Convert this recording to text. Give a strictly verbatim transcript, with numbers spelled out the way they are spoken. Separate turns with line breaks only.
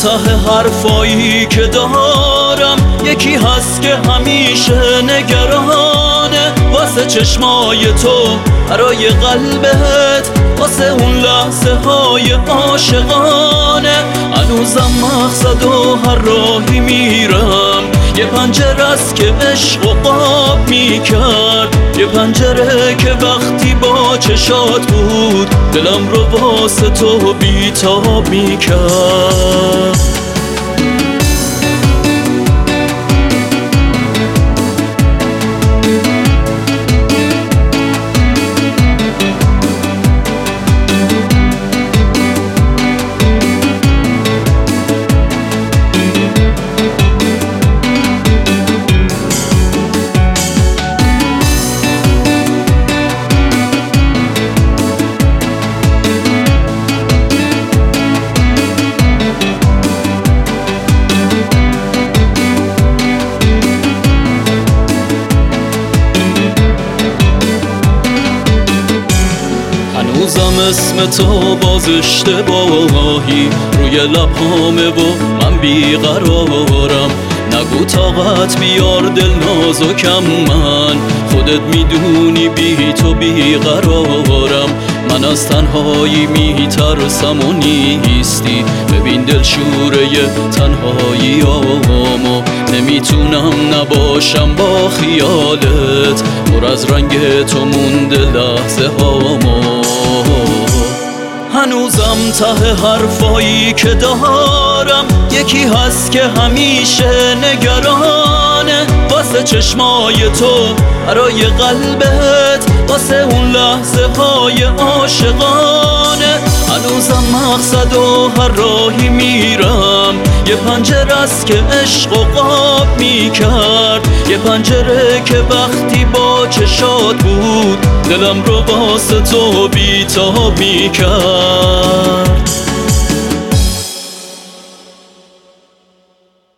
ته حرفایی که دارم یکی هست که همیشه نگرانه، واسه چشمای تو، برای قلبت، واسه اون لحظه های عاشقانه. هنوزم مقصد و هر راهی میرم، یه پنجره است که عشق و قاب میکرد، یه پنجره که وقتی با چشات بود دلم رو واسه تو بیتاب میکرد. هنوزم اسم تو باز اشتباهی روی لبهامه و من بیقرارم. نگو طاقت بیار دل نازکم، من خودت میدونی بی تو بیقرارم. من از تنهایی میترسم و نیستی، ببین دل شوره تنهایی آمو، نمیتونم نباشم با خیالت، پر از رنگ تو مونده لحظه هامو. هنوزم ته حرفایی که دارم یکی هست که همیشه نگرانه، واسه چشمای تو، برای قلبت، واسه اون لحظه های عاشقانه. هنوزم مقصد و هر راهی میرم، یه پنجره است که عشق و قاب میکرد، یه پنجره که وقتی با چشات بود دلم رو واسه تو بیتاب میکرد.